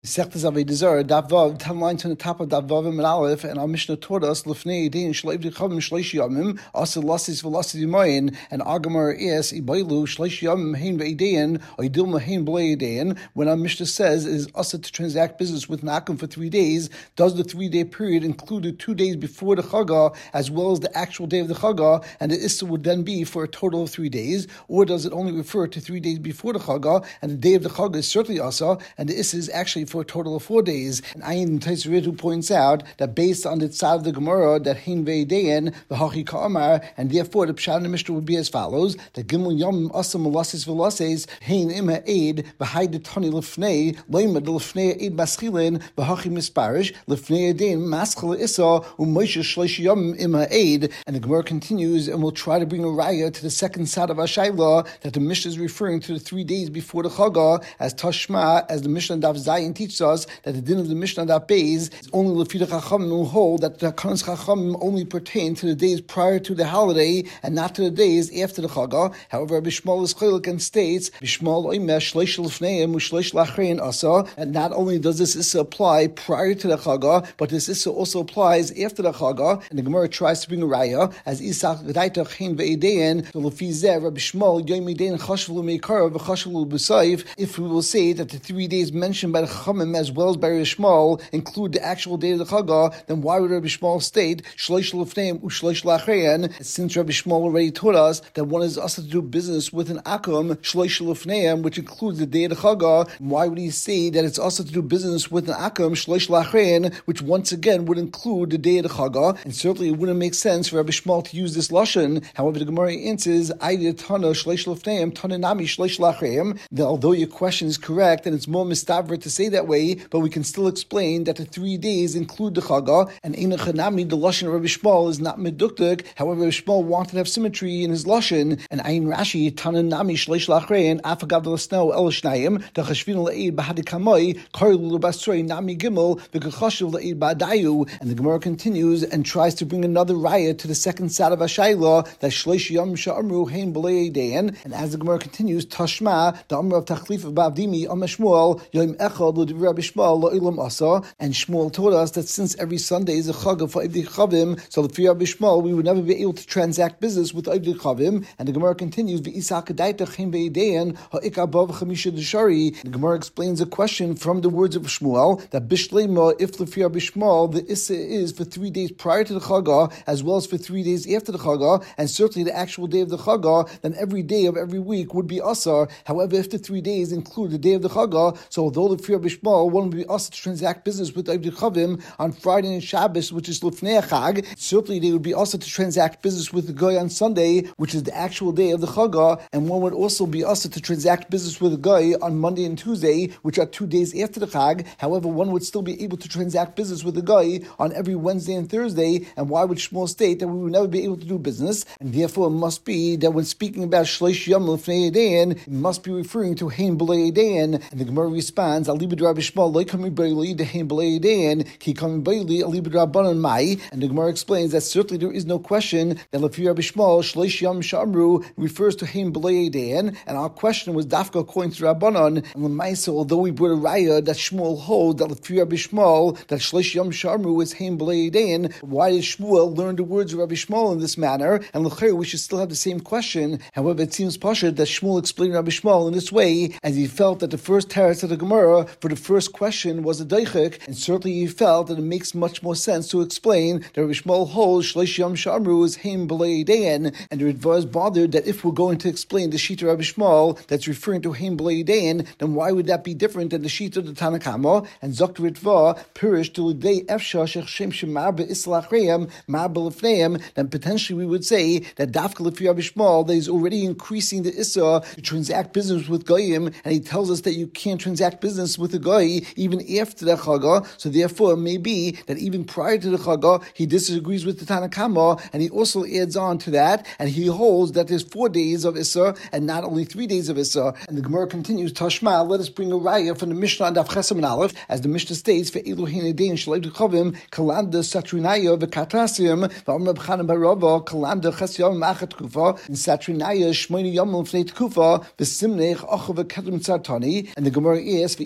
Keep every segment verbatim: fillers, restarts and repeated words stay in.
Sechtes Avodah Zarah, Daf Vav, ten lines on the top of Daf Vav and Aleph, and our Mishnah taught us Lefnei Yedin Shleiv Dechavim Shleish Yamim Asa Lasis Velasis Yimayin, and Agamar is Ibailu Shleish Yamim Hein Veidayin Oidilma Hein Bleidayin. When our Mishnah says it is Asa to transact business with Nakum for three days, does the three day period include the two days before the Chagah as well as the actual day of the Chagah, and the Issa would then be for a total of three days, or does it only refer to three days before the Chagah, and the day of the Chagah is certainly Asa, and the Issa is actually for a total of four days? And Ayin Taisrid, who points out that based on the tzad of the Gemara, that Hein Veidayin, the Hachi Ka'amar, and therefore the Pshat in the Mishnah would be as follows: that Gimel Yom Asa Melasis Velases, Hein Ima Eid, V'Hai de Tani Lefnei, Leima de Lefnei Eid Maschilin, V'Hachi Misparish, Lefnei Edain, Maschil Issa, U'Moshe Shleish Yom Ima Eid. And the Gemara continues, and will try to bring a raya to the second side of Ashayla, that the Mishnah is referring to the three days before the Chagah, as Tashma, as the Mishnah Daf Zayin teaches us, that the din of the Mishnah Daf Beis is only Lefida Chachamim will hold that the Kanas Chachamim only pertain to the days prior to the holiday and not to the days after the Chagah. However, Bishmal is Chaylik and states, Bishmal Oimesh Shleish Lefneim Ushleish Lachrein Asa, and not only does this Issa apply prior to the Chagah, but this Issa also applies after the Chagah. And the Gemara tries to bring a raya as Isak G'daitach Hein Ve'edayin, the Lefizeh Rabbi Shmuel Yom Edayin Chashvulu Meikara V'Chashvulu B'Sayif. If we will say that the three days mentioned by the Chachamim as well as by Rabbi Shmuel include the actual day of the Chagah, then why would Rabbi Shmuel state Shleish Lefneim Ushleish Lachrein? Since Rabbi Shmuel already taught us that one is also to do business with an akum Shleish Lefneim, which includes the day of the Chagah, why would he say that it's also to do business with an akum Shleish Lachrein, which once again would include the day of the Chagah? And certainly it wouldn't make sense for Rabbi Shmuel to use this lashon. However, the Gemara answers, "Aida Tana Shleish Lefneim Tana Nami Shleish Lachrein." Although your question is correct and it's more mistavrit to say that way, but we can still explain that the three days include the Chagah, and Eina Chanami, the lashon of Rabbi Shmuel is not meduktuk. However, Rabbi Shmuel wanted to have symmetry in his lashon, and Ayin Rashi Tana Nami Shleish Lachrein Afagav Delasneo El Shnayim the Chashvin Leid Bahadikamoi Karlu Basrei Nami Gimel the Kachashiv Leid Badayu. And the Gemara continues and tries to bring another raya to the second side of Ashayla, that Shleish Yom Sha'amru Hein B'lei Dayan. And as the Gemara continues, Tashma the Amr of Tachlif of Bavdimi Am Shmuel Yom Echad L'Divrei Rabbi Shmuel Lo'ilam Asa. And Shmuel told us that since every Sunday is a Chagah for Ivdei Chavim, so the Rabbi Shmuel we would never be able to transact business with Ivdei Chavim. And the Gemara continues, V'Isak Daitach Hein Veidayan Ha'ikabav Chamisha Deshari. The Gemara explains a question from the words of Shmuel that Bishlema, if the Rabbi Shmuel the Issa is for three days prior to the Chagah as well as for three days after the Chagah, and certainly the actual day of the Chagah, then every day of every week would be Asar. However, if the three days include the day of the Chagah, so although the Rabbi Shmuel one would be Asar to transact business with Ivdei Chavim on Friday and Shabbos, which is Lefnei Chag, certainly they would be Asar to transact business with the Goy on Sunday, which is the actual day of the Chagah, and one would also be Asar to transact business with a Goy on Monday and Tuesday, which are two days after the Chag. However, one would still be able to transact business with a Goy on every Wednesday and Thursday. And why would Shmuel state that we would never be able to do business? And therefore it must be that when speaking about Shleish Yom Lefnei Edayin, it must be referring to Hein B'lei Edayin. And the Gemara responds, Alibid Rabbi Shmuel Lo Kami B'li de Hein B'lei Edayin Ki Kami B'li Alibid Rabbanan Mai. And the Gemara explains that certainly there is no question that Lefi Rabbi Shmuel Shleish Yom Sha'amru refers to Hein B'lei Edayin. And our question was Dafka according to Rabbanan. And L'maisa, although we brought a raya that Shmuel holds that Lefi Rabbi Shmuel that Shleish Yom Sha'amru is Hein B'lei Edayin, why did Shmuel learn the words of Rabbi Shmuel in this manner? And l'chayr, we should still have the same question. However, it seems pashut that Shmuel explained Rabbi Shmuel in this way, as he felt that the first teretz of the Gemara for the first question was a daichik, and certainly he felt that it makes much more sense to explain that Rabbi Shmuel holds Shleish Yom Sha'amru is Hein B'lei Edayin, and the Ritva is bothered that if we're going to explain the Shita Rabbi Shmuel that's referring to Hein B'lei Edayin, then why would that be different than the Shita of the Tanna Kama? And Zok Ritva Pirish to L'dei Efsha Shechem Shemar Be'islachreim Mar B'Lefneim, then potentially we would say that Dafka Lefi Rabbi Shmuel that he's already increasing the Issa to transact business with Goyim, and he tells us that you can't transact business with a Goy even after the Chagah. So therefore it may be that even prior to the Chagah he disagrees with the Tanna Kama, and he also adds on to that, and he holds that there's four days of Issa and not only three days of Issa. And the Gemara continues, Tashma, let us bring a raya from the Mishnah on Daf Chesam and Aleph, as the Mishnah states, for Elohim Edayin Shleiv Chavim Kalanda Satrinaya V'Katasim V'Amr B'Chanan Barava Kalanda Ches Yom Machat Kufa and Satrinaya Shmoini Yom L'Fnei Kufa V'Simnech Achav V'Kedem Tzartani. And the Gemara asks, V'Isak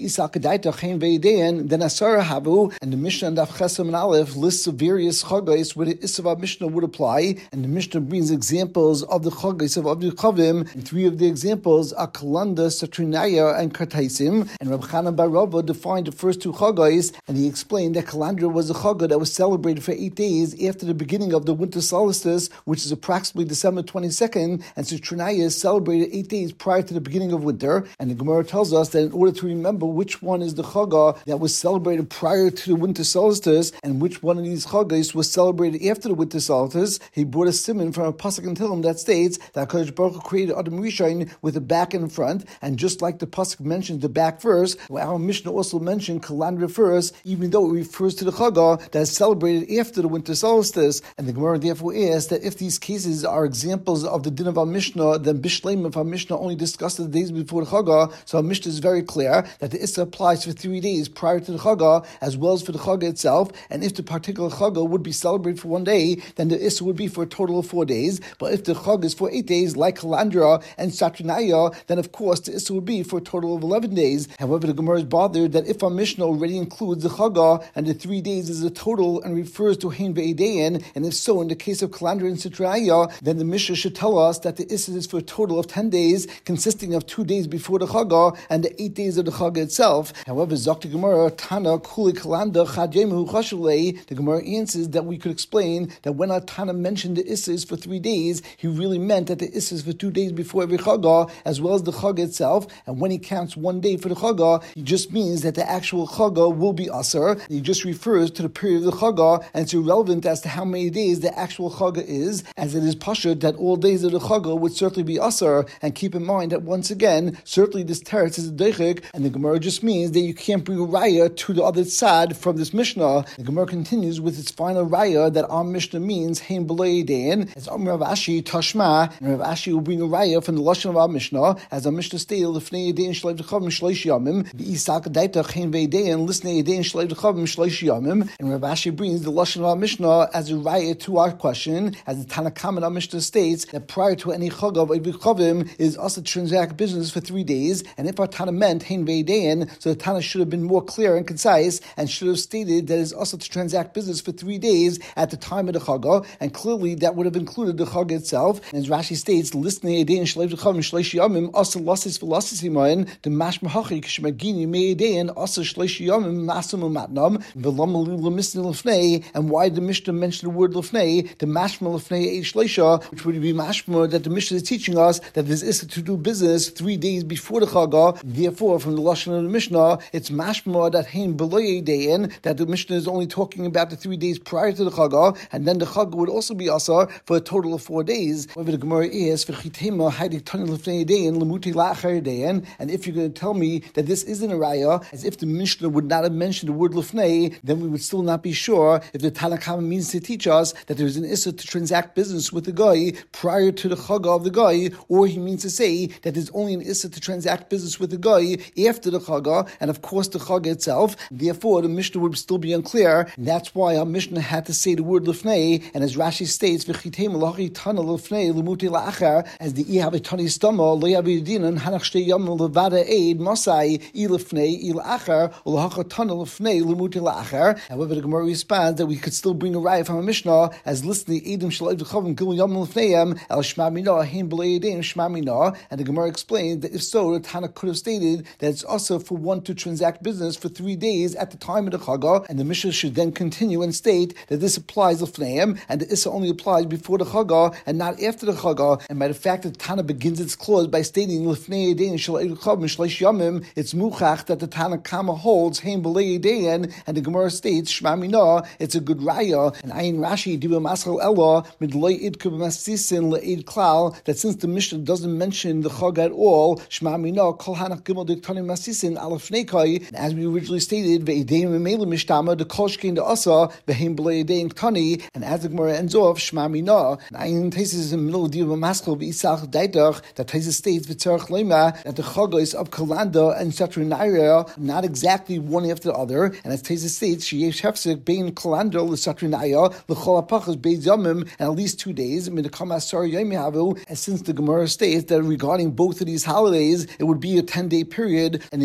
Daita Chen Veidein, then Asara Havu, and the Mishnah and Daf Chesam and Aleph lists of various chagos where the Isava Mishnah would apply, and the Mishnah brings examples of the chagos of Abdu Chavim, and three of the examples are Kalanda, Satrinaya, and Kartaisim, and Reb Chanan bar Rava defined the first two chagos, and he explained that Kalandra was a chaga that was celebrated for eight days after the beginning of the winter solstice, which is approximately December twenty-second, and Satrinaya is celebrated eight days prior to the beginning of winter, and the Gemara tells us that in order to remember which one is the chaga that was celebrated prior to the winter solstice, and which one of these chagos was celebrated after the winter solstice, he brought a simon from a pasuk in Tehillim that states that HaKadosh Baruch Hu created Adam Rishon with a back and front, and just like the pasuk mentions the back first, our Mishnah also mentioned Kalandra first, even though it refers to the chaga that is celebrated after the winter solstice. And the Gemara therefore asks that if these cases are examples of the din of our Mishnah, then Bishleim of our Mishnah only discussed the days before the chaga, so our Mishnah is very clear that the Issa applies for three days prior to the chaga as well as for the chaga itself, and if the particular chaga would be celebrated for one day, then the Issa would be for a total of four days, but if the chaga is for eight days like Kalandra and Satrinaya, then of course the Issa would be for a total of eleven days. However, the Gemara is bothered that if our Mishnah already includes the chaga and the three days is a total and refers to Hein Ve'edein, and if so, in the case of Kalandra and Satrinaya, then the Mishnah should tell us that the Issa is for a total of ten days, consisting of two days before the chaga and the eight days of the chaga itself. However, Zok Gemara Tana Kuli Kalanda Chadjemu Chashalei, the Gemara answers that we could explain that when our Tana mentioned the Issa is for three days, he really meant that the Issa is for two days before every chaga as well as the chaga itself, and when he counts one day for the chaga, he just means that the actual chaga will be asar. He just refers to the period of the chaga, and it's irrelevant as to how many days the actual chaga is, as it is pashut that all days of the chaga would certainly be asar. And keep in mind that once again, certainly this teretz is a deichik, and the Gemara just means that you can't bring a raya to the other side from this Mishnah. The Gemara continues with its final raya that our Mishnah means hein b'lo yedein, as Amr Rav Ashi Tashma, and Rav Ashi will bring a raya from the lashon of our Mishnah, as our Mishnah stated lefnei yedein shleiv d'chavim shleish yamim, v'isak daitach hein ve'yedein listnei yedein shleiv d'chavim shleish yamim, and Rav Ashi brings the lashon of our Mishnah as a raya to our question, as the Tanakam in our Mishnah states that prior to any chag of Eiv Chavim is also transact business for three days, and if our Tana meant hein ve'yedein, so the Tana should have been more clear and concise and should have stated that it's also to transact business for three days at the time of the chaga, and clearly that would have included the chaga itself. And as Rashi states, listening yedein shleiv d'chavim shleish yamim asa lasis v'lasis himayin the mashma hachi k'shemagini me'yedein asa shleish yamim masam u'matnam v'lam l'misni l'fnei. And why did the Mishnah mention the word l'fnei? The mashma l'fnei eight shleisha, which would be mashma that the Mishnah is teaching us that there's issa to do business three days before the chaga. Therefore, from the lashon of the Mishnah, it's mashma that hein b'lo yedein, that the Mishnah is only talking about the three days prior to the chaga, and then the chaga would also be asar for a total of four days. However, the Gemara is v'chitema haydik tani l'fnei yedein l'muti la'achar yedein, and if you're going to tell me that this isn't a raya, as if the Mishnah would not have mentioned the word l'fnei, then we would still not be sure if the Tanakh means to teach us that there is an issa to transact business with the guy prior to the chaga of the guy, or he means to say that there's only an issa to transact business with the guy after the chaga, and of course the chaga itself. Therefore, the Mishnah would still be unclear, and that's why our Mishnah had to say the word l'fnei, and as Rashi states, v'chitei malachi tana l'fnei l'muti la'achar, as the ihabitani stama lo'yavidinan hanach shtei yam levada aid masai i l'fnei i la'achar l'hacha tana l'fnei l'muti la'achar. However, the Gemara responds that we could still bring a raya from a Mishnah as listening edim shleiv d'chavim gil yam l'fneim el shma mina hein b'lo yedein shma mina, and the Gemara explained that if so, the Tana could have stated that it's also for one to transact business for three days at the time of the chaga, and the Mishnah should then continue and state that this applies l'fneim, and the issa only applies before the chaga and not after the chaga. And by the fact that Tana begins its clause by stating l'fnei yedein shleiv d'chavim shleish yamim, it's muchach that the Tana Kama holds hein b'lo yedein, and the Gemara states shma mina. It's a good raya, and ayin Rashi diba maschal ella midloi idku b'masisin le'id klal, that since the Mishnah doesn't mention the chag at all, shma mina kol hanach gimel diktani masisin alafneikai, and as we originally stated, ve'edein memela mishtama the kol shkein the asa ve'hem b'lo yedein ktani, and as the Gemara ends off shma mina, and ayin Taisus in the middle of diba maschal v'isach daitach, that Taisus states v'tzarech leima that the chagos of Kalanda and Satrinaya not exactly one after the other, and as Taisus states sheyesh hefsek bein Kalanda l'Satrinaya l'chol hapachas beis yamim, and at least two days midakam asar yom havu, and since the Gemara states that regarding both of these holidays it would be a ten day period, and in case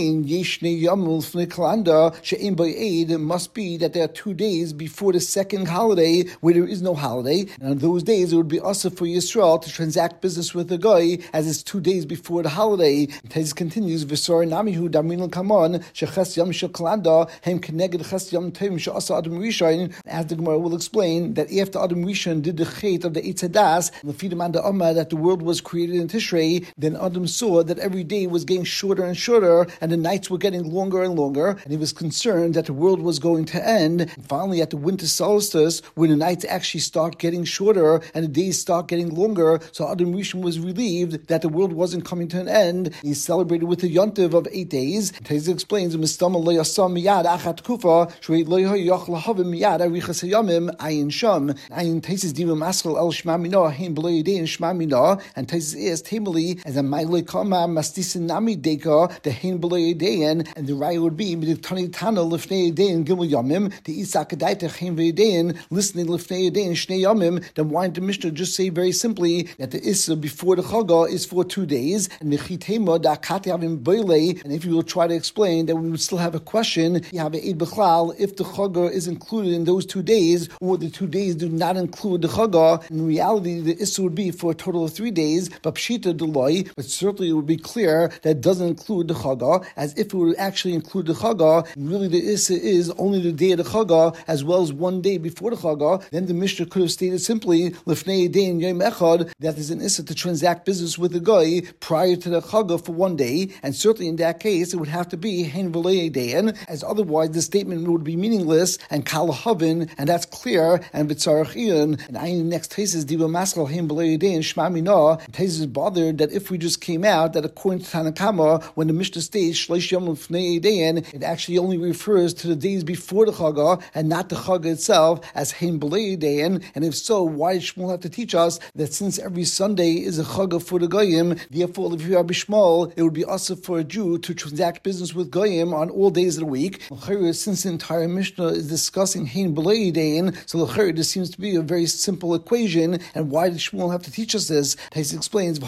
explain Yeshne Yamul Fnikalanda She'im Ba'ed, it must be that there are two days before the second holiday where there is no holiday, and on those days it would be also for Yisrael to transact business with the guy, as it's two days before the holiday. Tez continues, V'sor Namihu Damin Kamon Sheches Yam Shekalanda Hem Keneged Ches Yam Tovim She'asa Adam Rishon. As the Gemara will explain, that after Adam Rishon did the Chet of the Eitz Hadas, the Fidim and the Amma, that the world was created in Tishrei, then Adam saw that every day was getting shorter and shorter, and the nights were getting longer and longer, and he was concerned that the world was going to end. And finally, at the winter solstice, when the nights actually start getting shorter and the days start getting longer, so Adam Rishon was relieved that the world wasn't coming to an end. He celebrated with a yontiv of eight days. Taiz explains, Mistama lo yasam miyad achat kufa shrei lo yoch lahavim miyad arichas hayamim ayin sham. Ayin Taiz diva maskal el shma mina hein b'lo yedei shma mina, and Taiz is tamely as a maile kama mastisin nami deka the hein b'lo yedein, and the raya would be with tani tana lifnei yedein gimel yamim the isak adaita hein v'yedein listening lifnei yedein shnei yamim. Then why did the Mishnah just say very simply that the issa before the chaga is for two days, and the chitema da kati havim boile? And if you will try to explain that, we would still have a question. You have a eid b'chlal if the chaga is included in those two days, or the two days do not include the chaga. In reality, the issa would be for a total of three days, but pshita deloi. But certainly it would be clear that it doesn't include the chaga, as if it would actually include the chaga. Really, the issa is only the day of the chaga, as well as one day before the chaga. Then the Mishnah could have stated simply lifnei yedein yom echad that there's an issa to transact business with the guy prior to the chaga for one day, and certainly in that case it would have to be hein v'lo yedein, as otherwise the statement would be meaningless and kalahavin, and that's clear. And b'tzarach iyon, and I next cases diva maskal hein v'lo yedein shma mina. Taiz is bothered that if we just came out that according to Tanakama, when the Mishnah states shleish yom lifnei yedein, it actually only refers to the days before the chaga and not the chaga itself as hein v'lo yedein. And if so, why did Shmuel have to teach us that since every Sunday is a chaga for the goyim, therefore if you are Bishmal, it would be also for a Jew to transact business with goyim on all days of the week? Since the entire Mishnah is discussing hein v'lo yedein, so this seems to be a very simple equation. And why did Shmuel have to teach us this? Tais explains,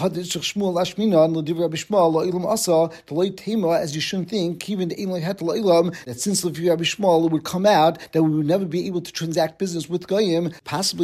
as you shouldn't think, even that since if you are Bishmal, it would come out that we would never be able to transact business with goyim, possibly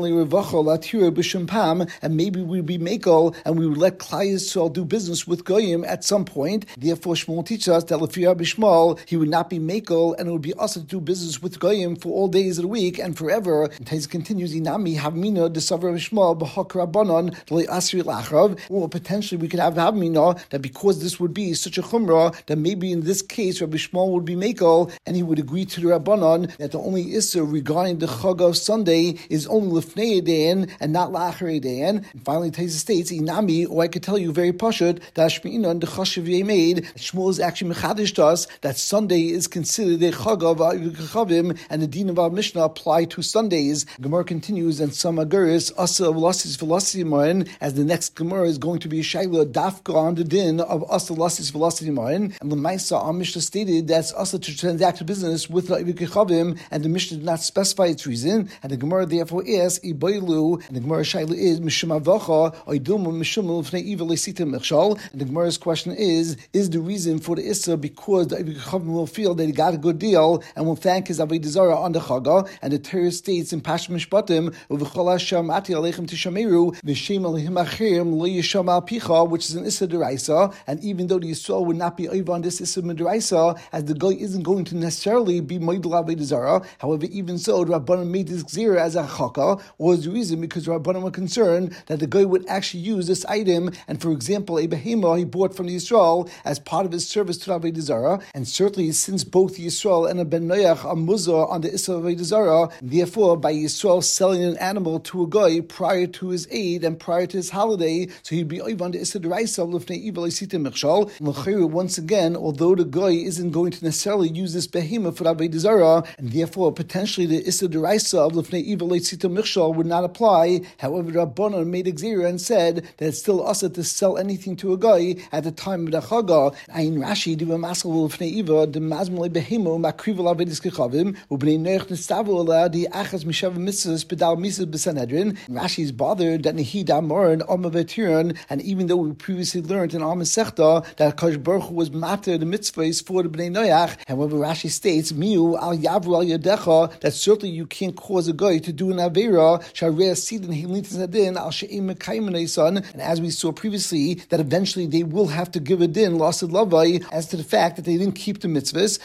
and maybe we'd be makel and we would let Klai Yisrael do business with goyim at some point. Therefore, Shmuel teaches us that if you are Bishmal, he would not be makel, and it would be also to do business with goyim for all days of the week and forever. And Tais continues, Inami havmina desavar Bishmal b'hak rabbanon d'lei asri l'achrav. Or potentially we could have havmina that because this would be such a chumrah, that maybe in this case Rabbi Shmuel would be makel, and he would agree to the rabbanon that the only issue regarding the chag of Sunday is only lifnei yedein and not la'achar yedein. And finally, Tais states, Inami, or I could tell you very pashut that Shmi'inon the chashiv made. Shmuel is actually mechadish to us that Sunday is considered a chag of Chavim, and the din of our Mishnah apply to Sundays. Gemara continues, and some aguris asa v'lasis v'lasis as the next Gemara is going to be a shayla dafka on the din of asa v'lasis v'lasis and the Maisa our Mishnah stated that's asa to transact business with Chavim, and the Mishnah did not specify its reason, and the Gemara therefore is ibaylu, and the Gemara shayla is mishum avacha oidum mishum l'fnei evil esitim mechshal. And the Gemara's question is: is the reason for the issa because the Chavim will feel that he got a good deal and will thank his avodah zarah on the chaga? And the Torah states in Pashas Mishpatim, "Uv'chol Hashem ati aleichem tishameru v'shem aleichem achirim lo yisham al picha," which is an issa deraisa. And even though the Yisrael would not be over on this issa deraisa, as the guy isn't going to necessarily be moidel avodah zarah. However, even so, the Rabbanan made this gzira as a chaka. Was the reason because the Rabbanan were concerned that the guy would actually use this item, and for example, a behema he bought from the Yisrael as part of his service to avodah zarah. And certainly, since both Yisrael and a ben noach are muzar on the issa of avodah zarah, therefore, by Yisrael selling an animal to a guy prior to his aid and prior to his holiday, so he'd be over on the issa deraisa of lifnei evil esitim mechshal. Once again, although the guy isn't going to necessarily use this behema for avodah zarah, and therefore potentially the issa deraisa of lifnei evil esitim mechshal would not apply. However, Rabbanan made a gzira and said that it's still asa to sell anything to a guy at the time of the chaga. Ayin Rashi diva masal lifnei eva the mazmolei behemo makrivel avedis kechavim ubnei noach nestavu ala the achas mishav mitzvahs bedal mitzvahs b'sanhedrin. Rashi is bothered that nehi damor and amma vetiran, and even though we previously learned in Amma Sechta that Kadosh Baruch Hu was matter the mitzvahs for the Bnei Noach. However, Rashi states, Miu al yavru al yadecha, that certainly you can't cause a guy to do an avera, shareh sidin hilitin adin al she'im mekayim son. And as we saw previously, that eventually they will have to give a din, lasted lavai, as to the fact that they didn't keep the mitzvahs,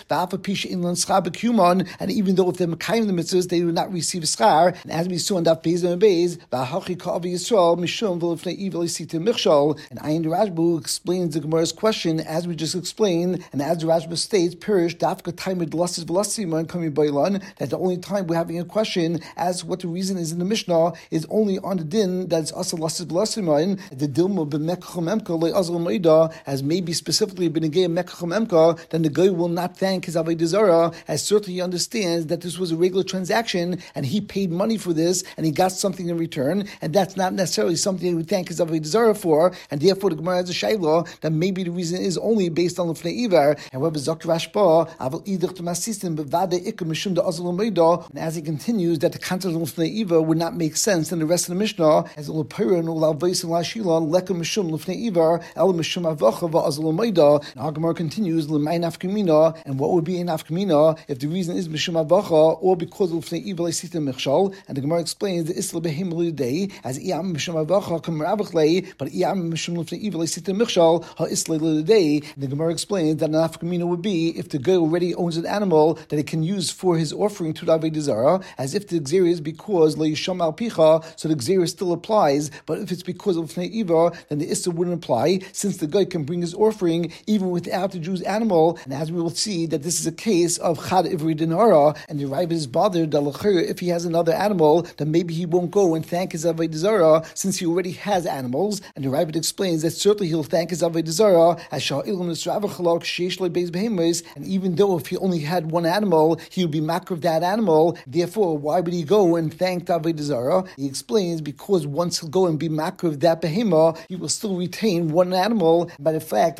and even though if they're mekayim the mitzvahs, they do not receive a schar. And as we saw in Daf Beis and Beis, v'hachi ka'avi Yisrael mishum v'lefnei evil isita michshal. And Ayin Rashbu explains the Gemara's question as we just explained, and as the Rashbu states, Pirish dafka taimed lasis v'lasiman kami bailan, that the only time we're having a question as what the reason is in the Mishnah is only on the din that's asa lasis v'lasiman, the dilma b'mekacham emka le'azal maida, as maybe specifically b'negei mekacham emka, then the guy will not thank his avodah zarah, as certainly he understands that this was a regular transaction and he paid money for this and he got something in return, and that's not necessarily something he would thank his avodah zarah for, and therefore the Gemara has a shayla that maybe the reason is only based on lefnei ivar. However, Zok Rashba aval idich to masisim bevade ikam mishum da azal maida, and as he continues that the concept of lefnei ivar would not make sense in the rest of the Mishnah, as a lepira and ulavais and lashilon lekam mishum lefnei ivar el mishum avacha va'azal maida. And our Gemara continues l'may nafkamina, and what would be a nafkamina if the reason is mishum avacha or because of lefnei ivar leisita michshal? And the Gemara explains the isla behim l'day as iyam mishum avacha kamravach lei, but iyam mishum lefnei ivar leisita michshal ha isla l'day. The Gemara explains that an nafkamina would be if the guy already owns an animal that he can use for his offering to the avodah zarah, as if the gzera is because leisham al picha, so the gzera still applies. But if it's because of lefnei ivar, then the issa wouldn't apply, since the guy can bring his offering even without the Jew's animal. And as we will see, that this is a case of chad ivri dinara, and the Rav is bothered that if he has another animal, then maybe he won't go and thank his avodah zarah since he already has animals. And the Rav explains that certainly he'll thank his avodah zarah as sha'ilim nisravachalak sheish lebeis behemois, and even though if he only had one animal, he would be makar of that animal. Therefore, why would he go and thank the avodah zarah? He explains because once he'll go and be makar of that behemah, he will still retain one animal. By the fact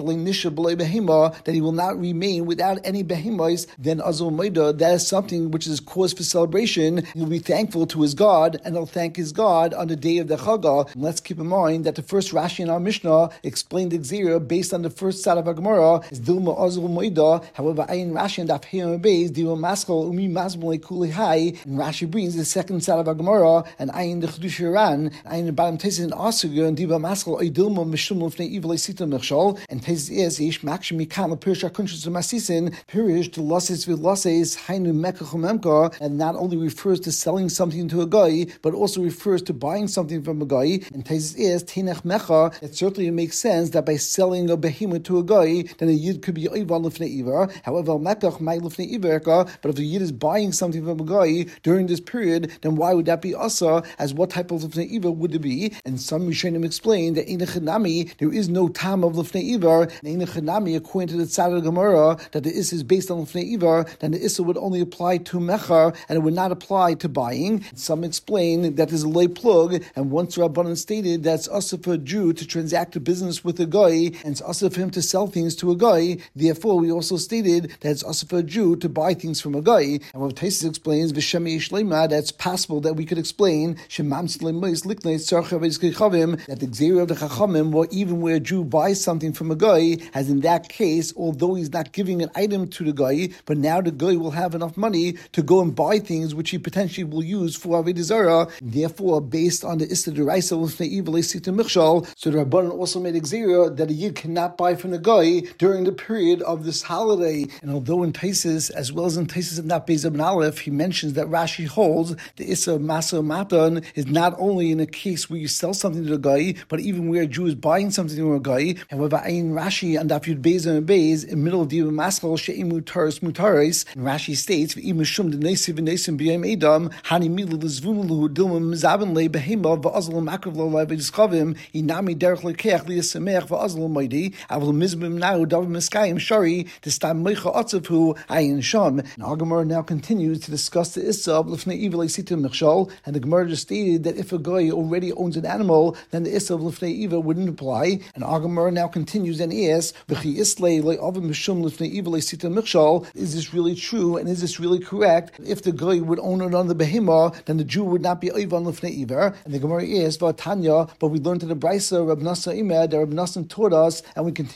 that he will not remain without any behemahs, then azul maida, that is something which is cause for celebration. He'll be thankful to his God, and he'll thank his God on the day of the Chagah. And let's keep in mind that the first Rashi in our Mishnah explained the Gzera based on the first side of our Gemara is Dilma azul maida. However, Ayin Rashi and Daf Heyam Beis Dilma Maskal Umi Mazmule Kuli Hai, and Rashi brings the second side of our Gemara, and Ayin the Chedush Ran, and Ayin the bottom Tesis and Asuga and Dilma Maskal Dilma Mishum Lefnei Evil Sita Mechshal, and Tesis is Yish Makshim Mikam Pirish Akunshus Masisin Pirish to Losses with Losses Hainu Mekachumemka, and not only refers to selling something to a guy, but also refers to buying something from a guy. And Tesis is Tinech Mecha, it certainly makes sense that by selling a behemoth to a guy, then a yid could be Oivan Lefnei Ivar. However, Mekach Mai Lefnei Ivarka, but if the yid is buying something from a guy during this period, then why would that be Asa? As what type of Lefnei Ivar would it be? And some Rishonim explain that Einechanami, there is no time of Lefnei Ivar, and Einechanami, according to the Tzad of Gemara, that the Issa is based on Lefnei Ivar, then the Issa would only apply to Mechar, and it would not apply to buying. Some explain that there's a lay plug, and once Rabbanan stated that it's Asa for a Jew to transact a business with a guy, and it's Asa for him to sell things to a guy, therefore we also stated that it's also for a Jew to buy things from a guy. And what Taisus explains, V'shem Yishleima, that it's possible that we could explain Shemam Sleimus Liknei Tzarcha V'Yizkei, that the Gzera of the Chachamim, or even where a Jew buys something from a guy, as in that case, although he's not giving an item to the guy, but now the guy will have enough money to go and buy things which he potentially will use for Avodah Zarah. Therefore, based on the Issa D'Oraisa L'fnei Evil Sita Michshal, so the Rabbanan also made a Gzera that a Yid cannot buy from the guy during the period of this holiday. And although in Taisus, as well as in Taisus of Nat Beis Ibn Aleph, he mentions that Rashi holds the Issa Masa Matan is not only in a case where you sell something to the guy, but even where a Jew is buying something from a guy. However, Ayin Rashi and Daf Yud Beis and Beis in middle of the Maskal She'im Mutaris Mutaris, and Rashi states V'imashum D'Nesi V'Nesim B'Yam Edam Hani Milu L'Zvunu Dilma Mzaben Le Behema V'Azal Makriv Lo Lai V'Diskavim Inami Derech Lekech Liyasemech V'Azal Maidi Avol Mizbim Now Dav Miskayim Shari Distam Meicha Atzavu Ayin Sham. And our Gemara now continues to discuss the Issa of L'fnei Evil Sita Michshal, and the Gemara just stated that if a guy already owns an animal, then the Issa of L'fnei Evil wouldn't apply. And our Gemara now continues and asks, V'chi Islay Le'avim Mishum L'fnei Evil Sita Michshal, is this really true and is this really correct? If the guy would own another behemah, then the Jew would not be Oivan L'fnei Ivar. And the Gemara asks, V'atanya, but we learned in the Brisa Rab Nasa Imed that Rab Nasa taught us, and we continue in that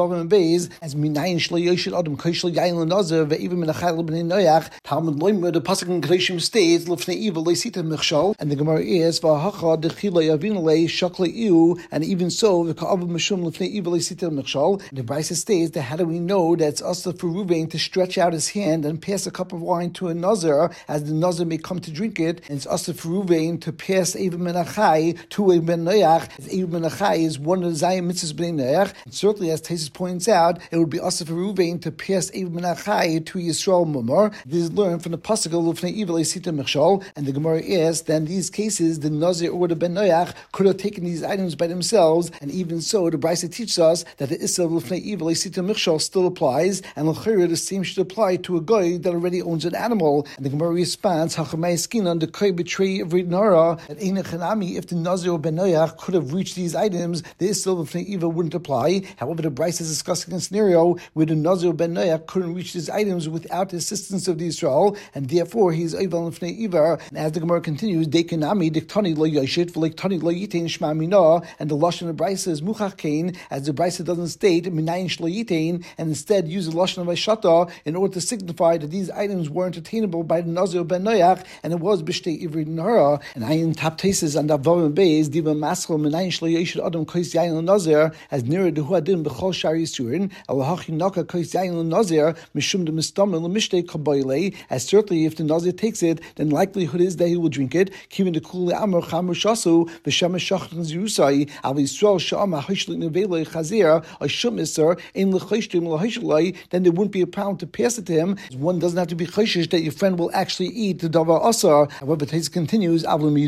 Vav and Beis as minayin shlo yoshid adam koshel yayin l'nazir ve'even minachayil b'nei noyach Talmud loimer the pasuk in Kedeshim states l'fnei evil leisita michshal, and the Gemara is v'hacha dechila yavinale shakle iu, and even so the ka'av mishum l'fnei evil leisita michshal. The Brisa states that how do we know that it's also for Ruvain to stretch out his hand and pass a cup of wine to a nazir as the nazir may come to drink it, and it's also for Ruvain to pass Eva Menachai to a Ben Noach, as Eva Menachai is one of the Zayim mitzvahs Bnei Noach. And certainly, as Tesis points out, it would be also for Ruvain to pass Eva Menachai to Yisrael Mumar. This is learned from the pasuk of Lufnei Evil Esita Mechshal, and the Gemara is that in these cases the nazir or the Ben Noach could have taken these items by themselves, and even so, the Brisa teaches us that the Issa of Lufnei Evil Esita Mechshal still applies, and l'chayra the same should apply to a guy that already owns an animal. And the Gemara responds, "Hachamay skinan the koi betray of Nara that Eina Chanami, if the Nazir or Ben Noach could have reached these items, the Issa of Lufnei Evil wouldn't apply." However, the Brisa is discussing a scenario where the Nazir or Ben Noach couldn't reach these items without the assistance of the Israel, and therefore he's Eival Lufnei Evil. And as the Gemara continues, Dekanami diktani lo yoshit v'leiktani lo yitain shma mina, and the lashon of Brisa is muchach kain, as the Brisa doesn't state minayin shlo yitain, and instead use the lashon of Aishata in order to signify that these items were entertainable by the Nazir Ben Noach, and it was b'shtei ivri nahara. And ayin tap tases and Davav and Beis diva maschel minayin shlo yishid adam kois yayin Nazir as near the huadim b'chol shari surin alahachi naka kois yayin Nazir mishum de mistamel l'mishtei kaboyle. As certainly if the Nazir takes it, then likelihood is that he will drink it. Kivin de kule amar chamur shasu v'shem shachtan zirusai al Yisrael shama hishlik nevelei chazir ashum iser in l'chayshtim l'hayshlai. Then there wouldn't be a problem to pass it to him. One doesn't have to be chayshish that your friend will actually eat the davar asar. However, Tais continues,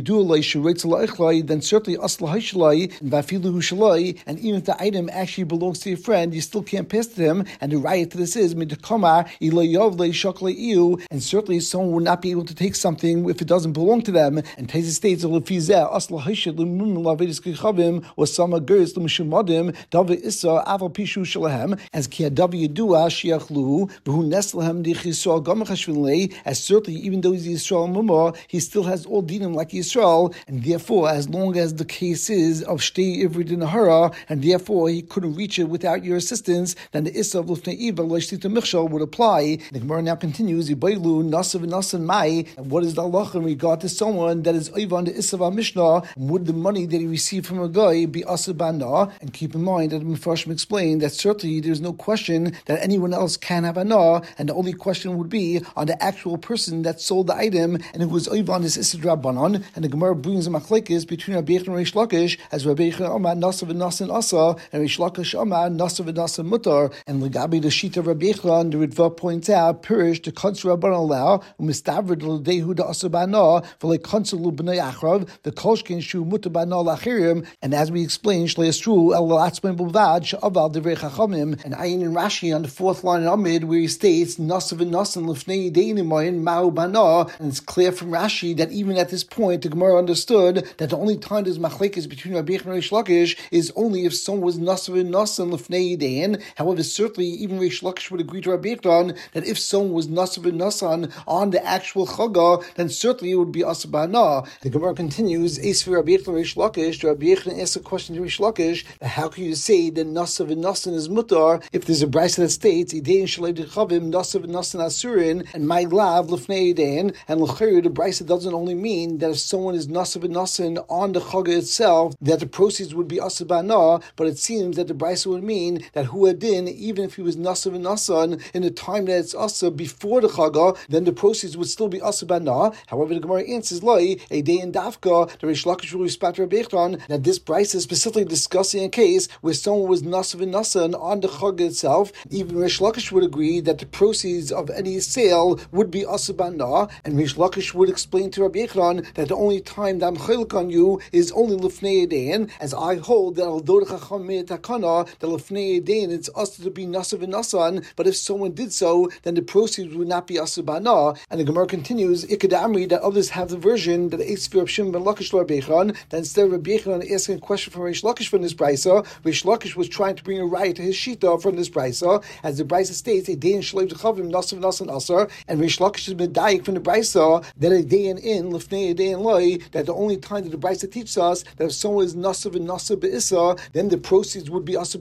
then certainly asla hayshlai and vafilu hushalai, and even if the item actually belongs to your friend, you still can't pass it to him. And the riot to this is midakama ilayov shakle iu, and certainly someone would not be able to take something if it doesn't belong to them. And Tais states lefizeh asla hayshid l'mum lavedis kichavim or sama gers l'mishumadim davar issa aval pishu shalahem as kiadav yedua shiachluhu v'hu neslahem dichisual gamachashvilei. As certainly even though he's Yisrael mumah, he still has all dinim like Yisrael, and therefore as long as the case is of shtei ivri dinahara, and therefore he couldn't reach it without your assistance, then the issa of lufnei evil l'shtita michshal would apply. The Gemara now continues, Yibailu nasav nasan mai. And what is the halacha in regard to someone that is oivan the issa of our Mishnah? Would the money that he received from a guy be asur bana? And keep in mind that the Mefarshim explained that certainly there's no question that anyone else can have ana, and the only question would be on the actual person that sold the item, and it was oivan this issa drabanan. And the Gemara brings a machlekes between Rabbi Yechon and Reish Lakish, as Rabbi Yechon Amar nasav nasan asa, and Reish Lakish Amar nasav nasan mutar. And Legabi the sheet of Rabbi Yechon, the Ritva points out, Pirish the konsul rabban allow umistavrid l'dehu da asur bana v'le konsul b'nei achrav the kolshkin shu mutar bana lachirim. And as we explained, shleistru el atzmei bulvad she'aval divrei chachamim. And Ayin and Rashi on the fourth line in Amid where he states nasav nasan l'fnei deinimayin ma'u bana. And it's clear from Rashi that even at this point the Gemara understood that the only time there's machlekes between Rabbi Yechon and Reish Lakish is only if someone was nasav nasan l'fnei dein. However, certainly even Reish Lakish would agree to Rabbi Yechon that if someone was nasav nasan on the actual chaga, then certainly it would be asur bana. The Gemara continues, Eis Rabbi Yechon and Reish Lakish. Rabbi Yechon asks a question to Reish Lakish: how can you say that nasav nasan is mutar if there's a brisa that states idein shalev dechavim nasav nasan asurin and my lav l'fnei dein? And l'chayr the brisa doesn't only mean that if someone is nasav nasan on the chaga itself, that the proceeds would be asur bana, but it seems that the brisa would mean that huadin, even if he was nasav nasan in the time that it's asur before the chaga, then the proceeds would still be asur bana. However, the Gemara answers like a day in dafka, the Reish Lakish will respect Rabbi Yechon that this brisa is specifically discussing a case where someone was nasav nasan on the chaga itself. Even Reish Lakish would agree that the proceeds of any sale would be asur bana, and Reish Lakish would explain to Rabbi Yechon that the only time that I'm chaylik on you is only l'fnei edein, as I hold that although the chacham made takana that l'fnei edein it's us to be nasav nasan, but if someone did so, then the proceeds would not be asur bana. And the Gemara continues, Ikadamri, that others have the version that it's for Rabbi Shimon ben Lakish to Rabbi Yechon, that instead of Rabbi Yechon asking a question from Reish Lakish from this brisa, Reish Lakish was trying to bring a right to his shita from this brisa, as the brisa states, edein shalev dechavim nasav nasan asar, and Reish Lakish has been dying from the brisa that a day in in l'fnei edein loy, that the only time that the brisa teaches us that if someone is nasav and nasav be'issa, then the proceeds would be asur bana,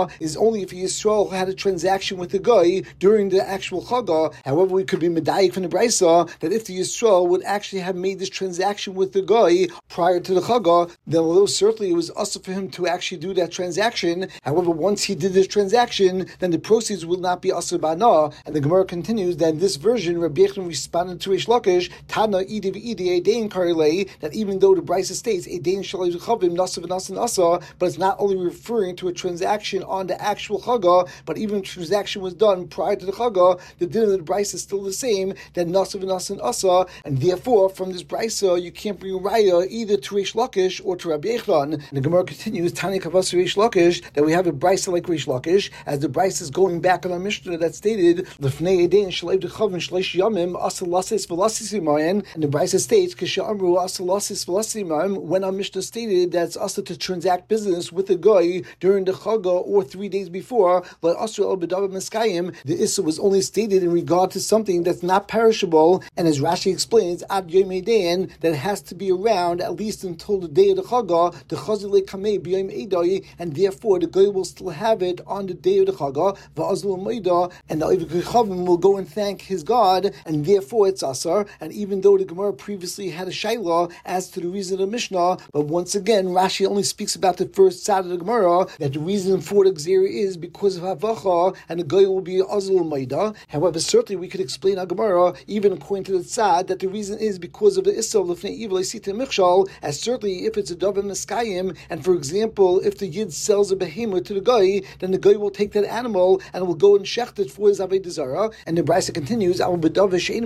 Chaga is only if Yisrael had a transaction with the guy during the actual Chaga. However, we could be medayik from the Brisa that if the Yisrael would actually have made this transaction with the guy prior to the Chaga, then although certainly it was also for him to actually do that transaction, however, once he did this transaction, then the proceeds will not be asur bana. And the Gemara continues that in this version, Rabbi Yechon responded to Reish Lakish, Tana idi v'idi edein karilei, that even though the Brisa states edein shalei chavim nasa v'nasa nasa, but it's not only referring to a transaction on the actual Chaga, but even if the transaction was done prior to the Chaga, the din of the Brisa is still the same, that nasa v'nasa nasa, and therefore from this Brisa you can't bring a raya either to Reish Lakish or to Rabbi Yechon. And the Gemara continues, Tani kavas Reish Lakish, that we have a Brisa like Reish Lakish, as the Brisa is going back on our Mishnah that stated L'fnei edein shalei d'chavim shleish yamim asur lasis v'lasis imayim, and the Brisa states Kisha amru asur lasis v'lasis imayim, when our Mishnah stated that it's asur to transact business with a guy during the Chaga or three days before, but asur el b'davar miskayim, the issa was only stated in regard to something that's not perishable, and as Rashi explains, ad yom edein, that it has to be around at least until the day of the Chaga, the chazil kamei b'yom edai, and therefore the guy will still have it on the day of the Chaga, v'azlu maida, and the Oivik Chavim will go and thank his God, and therefore it's asar. And even though the Gemara previously had a shayla as to the reason of the Mishnah, but once again Rashi only speaks about the first side of the Gemara, that the reason for the Gzera is because of Havacha, and the guy will be azul maida. However, certainly we could explain our Gemara, even according to the Tzad, that the reason is because of the Issa of L'fnei Evil Sita Michshal, as certainly if it's a Davar Miskayim, and for example, if the Yid sells a behemoth to the guy, then the guy will take that animal and will go and shecht it for his Avodah Zarah. And the Brisa continues, but the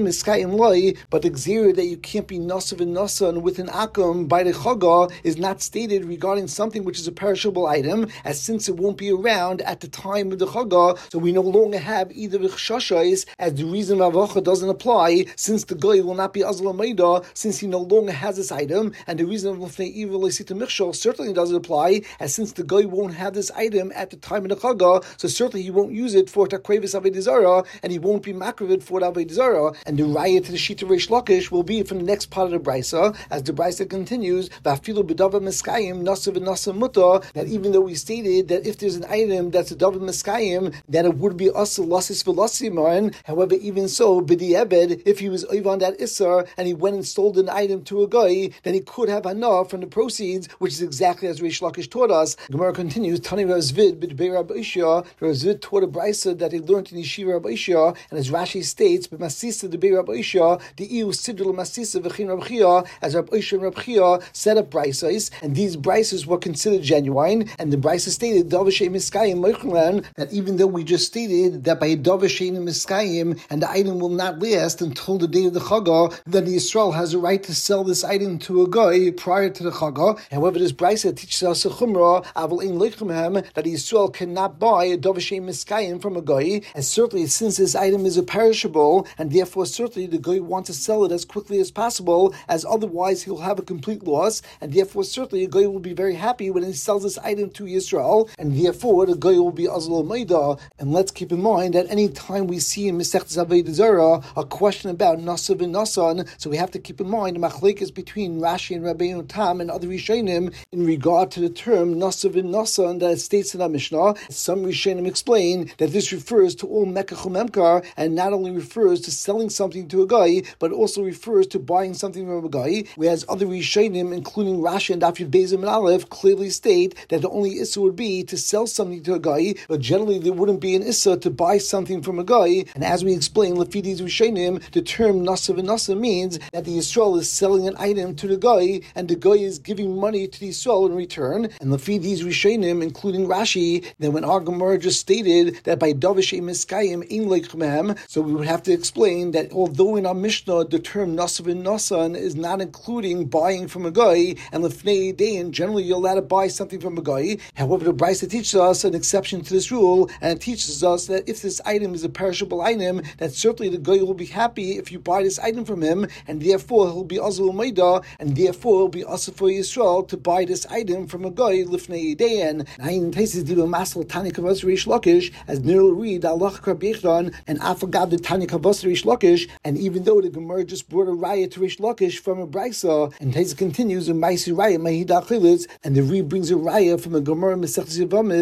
Gzera that you can't be nasav and nasan with an akum by the Chaga is not stated regarding something which is a perishable item, as since it won't be around at the time of the Chaga, so we no longer have either the chashashais, as the reason of Avacha doesn't apply, since the guy will not be azla maida, since he no longer has this item, and the reason of L'fnei Evil Leisita Michshal certainly doesn't apply, as since the guy won't have this item at the time of the Chaga, so certainly he won't use it for takrevis Avodah Zarah, and he won't be makrivid for the Avodah Zarah. And the raya to the Shita Reish Lakish will be from the next part of the Brisa, as the Brisa continues, V'afilu b'davar miskayim nasa v'nasa muta, that even though we stated that if there's an item that's a davar miskayim, that it would be asur lasis v'lasimarin. However, even so, b'di'eved, if he was over on that isser and he went and sold an item to a guy, then he could have hana from the proceeds, which is exactly as Reish Lakish taught us. Gemara continues, Tani Rav Zvid b'dbei Rabbi Ishia, Rav Zvid taught a Brisa that he learned in Yeshiva Rabbi Ishia, and as Rashi states, b'masisa debei Rabbi Ishia, the iu sidrul masisa v'chin Rabbi Chia, as Rabbi Ishia and Rabbi Chia set up Brisas, and these Brisas were considered genuine, and the Brisa stated, Davashay Miskayim Moichlan, that even though we just stated that by Davashay Miskayim, and the item will not last until the day of the Chaga, then the Yisrael has a right to sell this item to a guy prior to the Chaga. However, this Brisa teaches us a chumrah, aval ein leichem, that the Yisrael cannot buy a Davashay Miskayim from a guy, and certainly since this item is a perishable, and therefore certainly the guy wants to sell it as quickly as possible, as otherwise he'll have a complete loss, and therefore certainly a guy will be very happy when he sells this item to Yisrael, and therefore the guy will be azal maida. And let's keep in mind that any time we see in Masechtas Avodah Zarah a question about nasav and nasan, so we have to keep in mind the machlekes between Rashi and Rabbeinu Tam and other Rishonim in regard to the term nasav and nasan that it states in our Mishnah. Some Rishonim explain that this refers to all mekach umemkar, and not only refers to selling something to a guy, but also refers to buying something from a guy, whereas other Rishonim, including Rashi and Daf Yud Beis and Aleph, clearly state that the only issa would be to sell something to a guy, but generally there wouldn't be an issa to buy something from a guy. And as we explained, Lefidis Rishonim, the term nasav and nasa means that the Yisrael is selling an item to the guy, and the guy is giving money to the Yisrael in return. And Lefidis Rishonim, including Rashi, then when our Gemara just stated that by Davashay Miskayim in leichem, so we would have to explain that although in our Mishnah the term nasav and nasan is not including buying from a guy, and lefnei dayin, generally you're allowed to buy something from a guy. However, the Brisa teaches us an exception to this rule, and it teaches us that if this item is a perishable item, that certainly the guy will be happy if you buy this item from him, and therefore he'll be azul maida, and therefore it'll be asur for Yisrael to buy this item from a guy lefnei dayin. Nine places do a masal tani kavos Reish Lakish, as Nirul read Allah Rabbi Yechon and Afagad the tani kavos Reish Lakish, and even though the Gemara just brought a raya to Reish Lakish from a Brisa, and Taisa continues in Maisi Raya Mahida Chilitz, and the Re brings a raya from a Gemara Masechtas Yevamos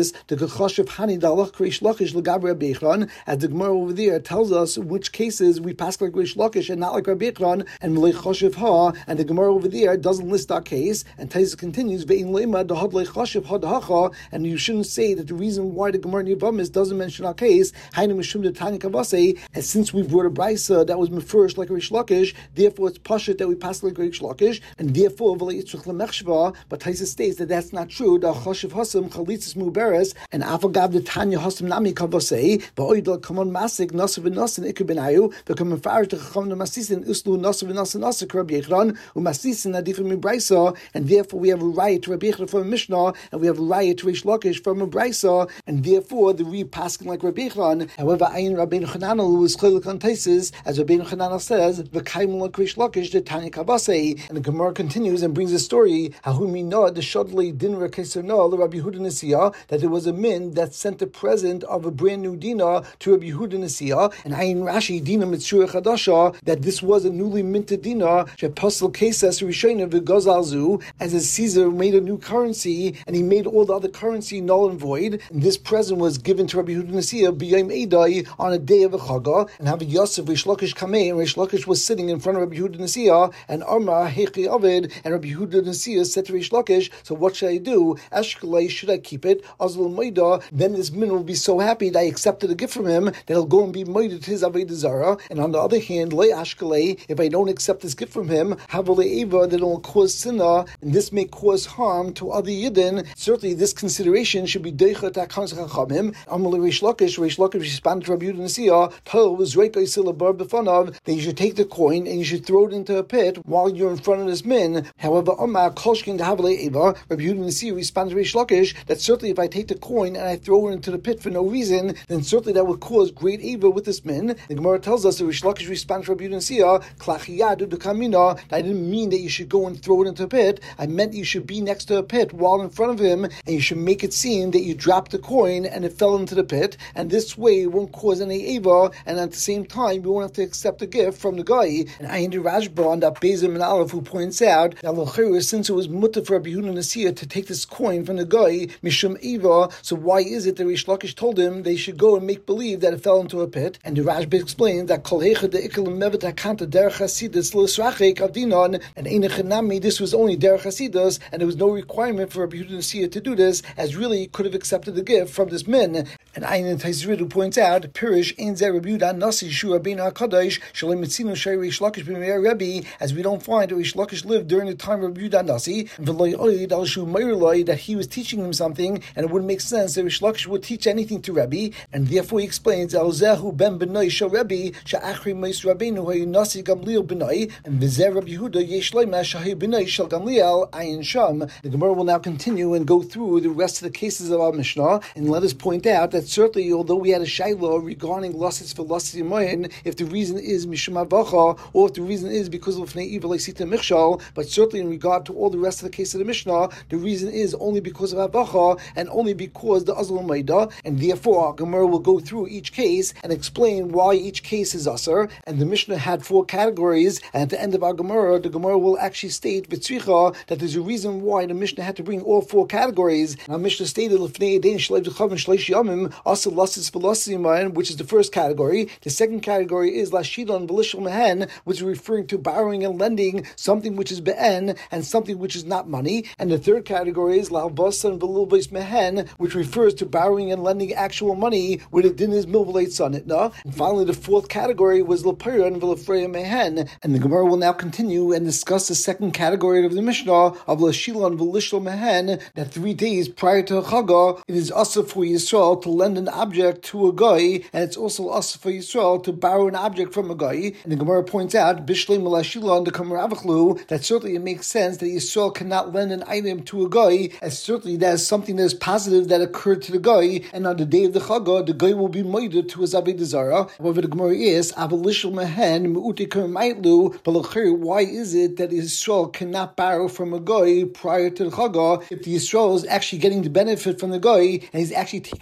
Taisus, the Gechoshev Hani Dalach Reish Lakish L'Gabri Rabbi Yechron, as the Gemara over there tells us in which cases we pass like Reish Lakish and not like Rabbi Yechron, and Melech Choshev Ha, and the Gemara over there doesn't list our case, and Taisus continues, Ve'in Leima Dahad Lech Choshev Ha Dahacha, and you shouldn't say that the reason why the Gemara in Yevamos doesn't mention our case, Hainu Mishum de Tanya Kavase, and since we brought a brisa that was mefurish like Reish Lakish, therefore it's pashut that we pass like Reish Lakish, and therefore V'le Yitzchak Lemechshva, but Taisus states that that's not true. The Choshev Hasam Chalitzis Muberes, and Afagav the Tanya Hasam Nami Kavase, V'oidal Kamon Masik Nasav Nasan Ikubenayu, V'kamon Farish the Chacham the Masisin Uslu Nasav Nasan Nasak Rabbi Yechron, Umasisin Adifim Mibraisa, and therefore we have a right to Rabbi Yechron from a Mishnah, and we have a right to Reish Lakish from a Braisa, and therefore the re passing like Rabbi Yechron. However, Ayin Rabbeinu Chananel, who is Chiluk on Taisus, as Rabbeinu Chananel says, V'kaimon like Reish Lakish the Tanya Kavase, and the Gemara continues and brings a story how we know the Shodli Dinra Kesernal, the Rabbi Yehuda Nesiya, that there was a min that sent a present of a brand new dina to Rabbi Yehuda Nesiya, and Ayin Rashi Dina Mitzura Chadasha, that this was a newly minted dina, Sheposel Kesas Rishayna V'Gozalzu, as a Caesar made a new currency and he made all the other currency null and void. And this present was given to Rabbi Yehuda Nesiya B'Yom Eidai on a day of a Chaga, and have Yosef Reish Lakish Kamei, and Reish Lakish was sitting in front of Rabbi Yehuda Nesiya, and Amar Hechi Avid, and Rabbi Yehuda Nesiya said to Reish Lakish, so what should I do? Eshkelei, should I keep it? Azul Maida, then this man will be so happy that I accepted a gift from him that he'll go and be Maida to his Avodah Zarah. And on the other hand, Le Ashkelei, if I don't accept this gift from him, Havale Eva, that it will cause sinna, and this may cause harm to other Yidden. Certainly this consideration should be Deicha Ta'kan Chachamim. Amalei Reish Lakish, Reish Lakish responded to Rabbi Yehuda Nesiya, Tal was Reika Yisila Bar B'fanav, that you should take the coin and you should throw it into a pit while you're in front of this min. However, Amar Kolshkin Havale Eva, Rabbi Yehuda Nesiya responded to Reish Lakish that certainly if I take the coin and I throw it into the pit for no reason, then certainly that would cause great evil with this min. The Gemara tells us that Reish Lakish responded to Rabbi Yehuda Nesiya, Klachiyadu Dukamina, I didn't mean that you should go and throw it into a pit. I meant you should be next to a pit while in front of him, and you should make it seem that you dropped the coin and it fell into the pit, and this way it won't cause any eva, and at the same time you won't have to accept a gift from the guy. And I hear Rashba on that Bezim and Aleph who points out that since it was mutter for Rabbi Yehuda Nesiya to take this coin from the guy Mishum Eva, so why is it that Reish Lakish told him they should go and make believe that it fell into a pit? And the Rashba explains that Kol Hecha de Ikelim Mevet Hakanta Derech Hasidus L'Srachek Avdinon, and Einechanami, this was only Derech Hasidus, and there was no requirement for Rabbi Yehuda Nesiya to do this, as really he could have accepted the gift from this min. And Ayin Taisrid who points out, Pirish Ein Zeh Rabbi Yehuda Nasi Shu Rabbeinu HaKadosh Shalom Mitzinu Shei Reish Lakish B'Meir Rebbe, as we don't find that Reish Lakish lived during the time of Rabbi Yehuda Nasi, and V'lo Yoid Al Shu Meir Loi, that he was teaching him something, and it wouldn't make sense that Reish Lakish would teach anything to Rebbe, and therefore he explains Al Zehu Ben B'Noi Shel Rebbe Sha'achri Meis Rabbeinu Hayu Nasi Gamliel B'Noi, and V'Zeh Rabbi Yehuda Yesh Leima Shahi B'Noi Shel Gamliel Ayin Sham. The Gemara will now continue and go through the rest of the cases of our Mishnah, and let us point out that certainly, although we had a shayla regarding lusses for lusses moyen, if the reason is mishum avacha, or if the reason is because of fnei evil sita michshal, but certainly in regard to all the rest of the case of the Mishnah, the reason is only because of avacha and only because the azal maida, and therefore Gemara will go through each case and explain why each case is usher. And the Mishnah had four categories, and at the end of our Gemara, the Gemara will actually state b'tzricha that there's a reason why the Mishnah had to bring all four categories. And our Mishnah stated l'fnei edein shleiv d'chav and shleish yamim asal lusses which is the first category. The second category is lashidon v'lishal mehen, which is referring to borrowing and lending something which is be'en and something which is not money. And the third category is lalvasan v'lilvais mehen, which refers to borrowing and lending actual money where the din is milvalate sanitna. And finally, the fourth category was lapiran v'lafreya mehen. And the Gemara will now continue and discuss the second category of the Mishnah of lashilon v'lishal mehen, that three days prior to Chaga, it is also for Yisrael to lend an object to a guy, and it's also us for Yisrael to borrow an object from a guy. And the Gemara points out, Bishlei Malashila and the Kamaravachlu, that certainly it makes sense that Yisrael cannot lend an item to a guy, as certainly that is something that is positive that occurred to the guy, and on the day of the Chaga, the guy will be moided to his Avodah Zarah. However, the Gemara is, Avalishal Mehen, Me'utikar Maitlu, but why is it that Yisrael cannot borrow from a guy prior to the Chaga if the Yisrael is actually getting the benefit from the guy, and he's actually taking away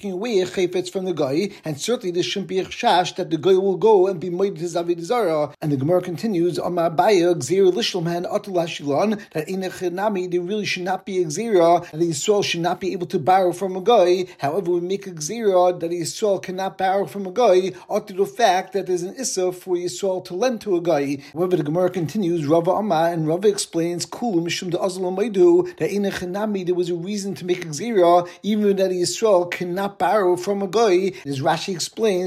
a chayfetz from the guy, and certainly there shouldn't be a chash that the guy will go and be moed his avodah zarah. And the Gemara continues, Amar Abaya, Gzeir Lishlman, Atul Hashilon, that in a chenami there really should not be a gzeira, that the Yisrael should not be able to borrow from a guy. However, we make a gzeira that the Yisrael cannot borrow from a guy, up to the fact that there's an issa for Yisrael to lend to a guy. However, the Gemara continues, Rava Amar, and Rava explains, Kulu Mishum de Azal Maidu, that in a chenami there was a reason to make a gzeira, even that Yisrael cannot borrow from a guy. As Rashi explains,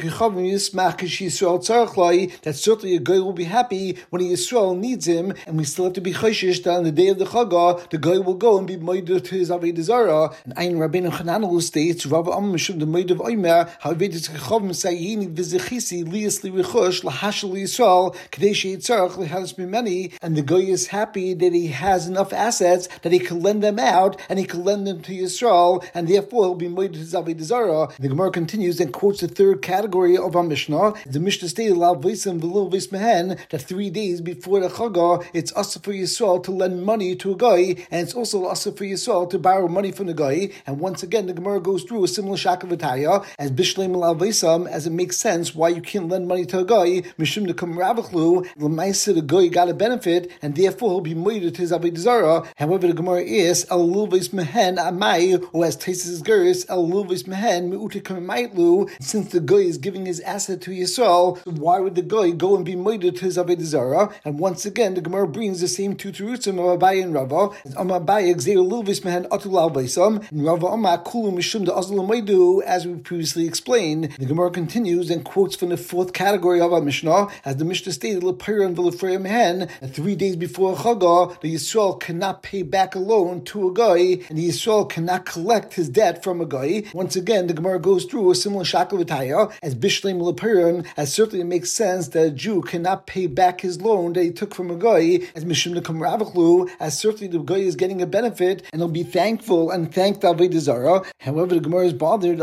that certainly a guy will be happy when a Yisrael needs him, and we still have to be chayshish that on the day of the Chagah, the guy will go and be moed to his avodah zarah. And Ein Rabbeinu Chananel states, Rav Am Mishum the moed of Omer, how Vedas Chachavim sayini v'zechisi lias li richush lahashal Yisrael kadesh yitzarach lihadas b'meni, and the guy is happy that he has enough assets that he can lend them out, and he can lend them to Yisrael, and therefore he'll be moed to his avodah zarah. The Gemara continues and quotes the third category of our Mishnah. The Mishnah stated, Lav V'isem v'lo V'is Mehen, that three days before the Chagah, it's also for Yisrael to lend money to a guy, and it's also also for Yisrael to borrow money from the guy. And once again, the Gemara goes through a similar shakavataya as Bishleim Lav V'isem, as it makes sense why you can't lend money to a guy. Mishum Nekum Ravachlu, L'maisa the guy got a benefit, and therefore he'll be moed to his avodah zarah. However, the Gemara is El Lul V'is Mehen Amai, or as Taisus Geras El Lul V'is Mehen Me'utikam Maitlu. Since the guy is giving his asset to Yisrael, why would the guy go and be moed to his avodah zarah? And once again, the Gemara brings the same two terutzim of Abaye and Rava. Amar Abaye Gzeir Lilvis Mehen Atul Al Baisam, and Rava Amar Kulu Mishum the Azal Maidu, as we previously explained. The Gemara continues and quotes from the fourth category of our Mishnah, as the Mishnah stated, L'Pira and V'Lefreya Mehen, that three days before Chagah, the Yisrael cannot pay back a loan to a guy, and the Yisrael cannot collect his debt from a guy. Once again, the Gemara goes through a similar shakavataya as Bishleim L'Piran, as certainly it makes sense that a Jew cannot pay back his loan that he took from a guy, as Mishum Nekum Ravachlu, as certainly the guy is getting a benefit and he'll be thankful and thank the avodah zarah. However, the Gemara is bothered.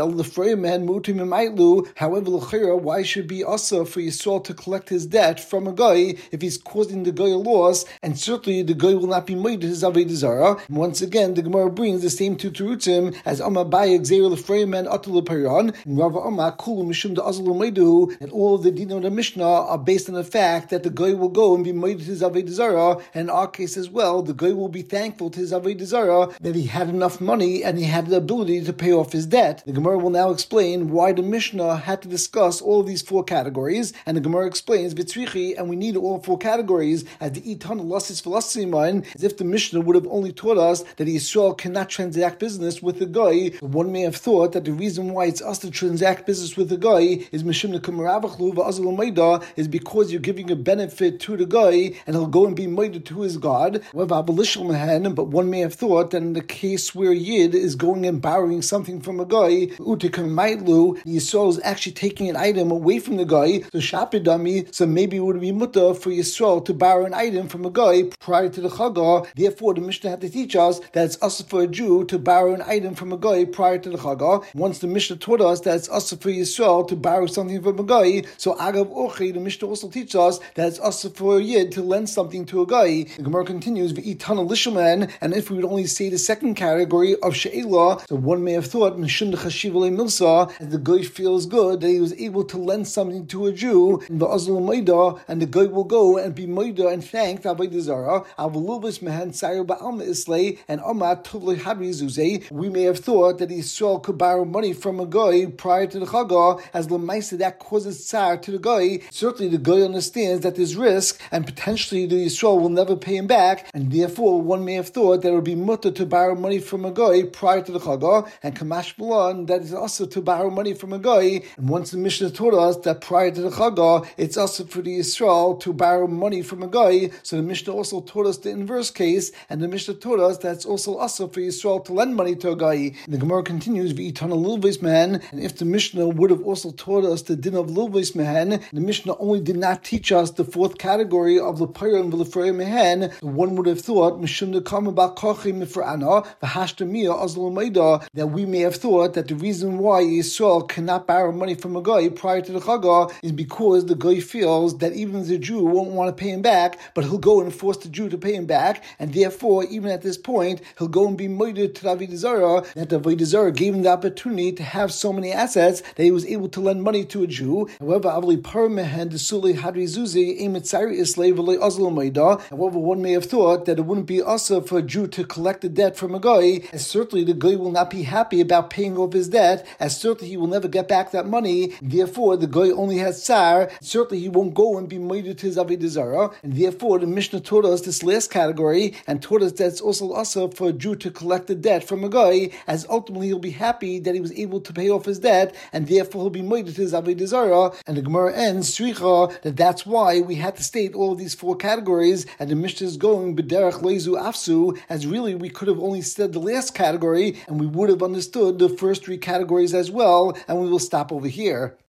However, l'chira, why should it be also for Yisrael to collect his debt from a guy if he's causing the guy a loss? And certainly the guy will not be made his avodah zarah. Once again, the Gemara brings the same two terutzim as Amar Abaye Gzeir L'Freya Men Atul L'Piran, and Rava Amar Kulu Mishum the Azal Maidu, that all of the din of the Mishnah are based on the fact that the guy will go and be made to his avodah zarah, and in our case as well, the guy will be thankful to his avodah zarah that he had enough money and he had the ability to pay off his debt. The Gemara will now explain why the Mishnah had to discuss all of these four categories, and the Gemara explains Vitzrichi, and we need all four categories as the Itan Lassis Velasiman, as if the Mishnah would have only taught us that Yisrael cannot transact business with a guy. One may have thought that the reason why it's us to transact business with a guy is Mishum Nekum Ravachlu v'Azal Maida, is because you're giving a benefit to the guy and he'll go and be moed to his God. But one may have thought that in the case where Yid is going and borrowing something from a guy, the Yisrael is actually taking an item away from the guy, so Shapidami, so maybe it would be mutter for Yisrael to borrow an item from a guy prior to the Chagah. Therefore, the Mishnah had to teach us that it's also for a Jew to borrow an item from a guy prior to the Chagah. Once the Mishnah taught us that it's also for Yisrael to borrow something from a guy, so Agav Ochi, the Mishnah also teaches us that it's also for a Yid to lend something to a guy. The Gemara continues, V'itana Lishaman, and if we would only say the second category of She'ela, so one may have thought, Mishum D'Chashiv L'Ei Milsa, and the guy feels good that he was able to lend something to a Jew, and the Azal Maida, and the guy will go and be Maida and thank the avodah zarah. Avalubis Mehen Sayu Ba'alma Islay, and Amat Tuvli Hadri Zuzay. We may have thought that Yisrael could borrow money from a guy prior to the Chagah, as L'maisa that causes tsar to the guy. Certainly the guy understands that there's risk, and potentially the Yisrael will never pay him back, and therefore one may have thought that it would be mutter to borrow money from a guy prior to the Chagah, and Kamash Balan, that is also to borrow money from a guy. And once the Mishnah taught us that prior to the Chagah, it's also for the Yisrael to borrow money from a guy, so the Mishnah also taught us the inverse case, and the Mishnah taught us that it's also also for Yisrael to lend money to a guy. And the Gemara continues, V'itana Lilvis Mehen, and if the Mishnah would have also taught us the din of Lilvis Mehen, the Mishnah only did not teach us the fourth category of the L'Pira and V'Lefreya Mehen. One would have thought, Mishum Nekam Ba Kochim Mifra'ana, V'Hashtamiyah Azal Maida, that we may have thought that the reason why Yisrael cannot borrow money from a guy prior to the Chagah is because the guy feels that even the Jew won't want to pay him back, but he'll go and force the Jew to pay him back, and therefore, even at this point, he'll go and be moed to the avodah zarah, that the avodah zarah gave him the opportunity opportunity to have so many assets that he was able to lend money to a Jew. However, Avli Parmehen Desuli Hadri Zuzi Emitzari Islay V'lei Azal Maida. However, one may have thought that it wouldn't be also for a Jew to collect the debt from a guy, as certainly the guy will not be happy about paying off his debt, as certainly he will never get back that money. Therefore, the guy only has tsar. Certainly, he won't go and be made to his avodah zarah, and therefore the Mishnah taught us this last category and taught us that it's also also for a Jew to collect the debt from a guy, as ultimately he'll be happy that he was able to pay off his debt, and therefore he'll be made to his avodah zarah. And the Gemara ends stricha that that's why we had to state all of these four categories, and the Mishnah is going b'derech leizu afsu, as really we could have only said the last category, and we would have understood the first three categories as well, and we will stop over here.